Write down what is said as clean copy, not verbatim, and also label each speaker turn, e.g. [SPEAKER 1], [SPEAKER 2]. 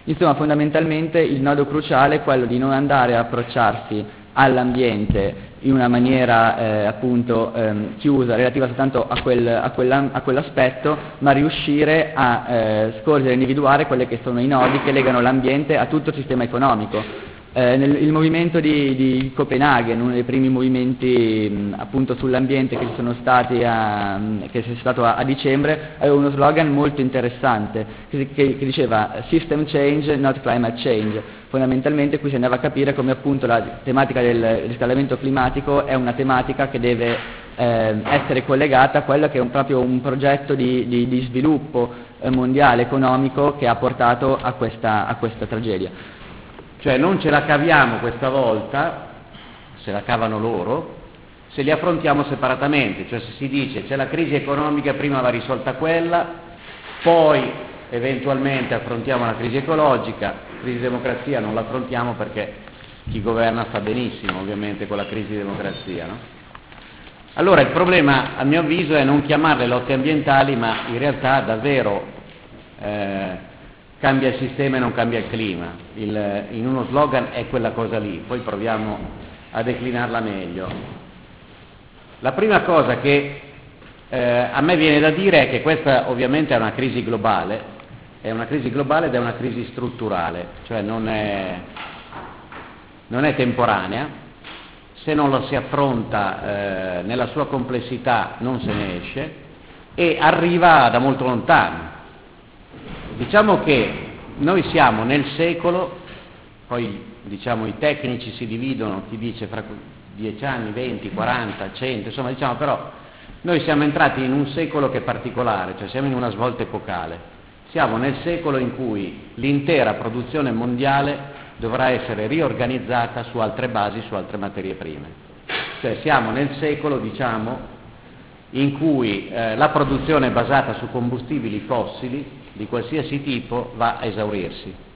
[SPEAKER 1] Insomma, fondamentalmente il nodo cruciale è quello di non andare a approcciarsi all'ambiente in una maniera appunto chiusa, relativa soltanto a quell'aspetto, ma riuscire a scorgere e individuare quelli che sono i nodi che legano l'ambiente a tutto il sistema economico. Il movimento di Copenaghen, uno dei primi movimenti appunto sull'ambiente che ci sono stati che è stato a dicembre, aveva uno slogan molto interessante che diceva "System change, not climate change". Fondamentalmente qui si andava a capire come appunto la tematica del riscaldamento climatico è una tematica che deve essere collegata a quello che è proprio un progetto di sviluppo mondiale economico che ha portato a questa tragedia.
[SPEAKER 2] Cioè non ce la caviamo questa volta, se la cavano loro, se li affrontiamo separatamente, cioè se si dice c'è la crisi economica, prima va risolta quella, poi eventualmente affrontiamo la crisi ecologica, crisi democrazia non l'affrontiamo perché chi governa sta benissimo ovviamente con la crisi democrazia, no? Allora il problema a mio avviso è non chiamarle lotte ambientali, ma in realtà davvero cambia il sistema e non cambia il clima. In uno slogan è quella cosa lì, poi proviamo a declinarla meglio. La prima cosa che a me viene da dire è che questa ovviamente è una crisi globale ed è una crisi strutturale, cioè non è temporanea. Se non lo si affronta nella sua complessità non se ne esce e arriva da molto lontano. Diciamo che noi siamo nel secolo, poi diciamo i tecnici si dividono, chi dice fra 10 anni, 20, 40, 100, insomma diciamo però noi siamo entrati in un secolo che è particolare, cioè siamo in una svolta epocale. Siamo nel secolo in cui l'intera produzione mondiale dovrà essere riorganizzata su altre basi, su altre materie prime. Cioè siamo nel secolo, diciamo, in cui la produzione basata su combustibili fossili di qualsiasi tipo va a esaurirsi.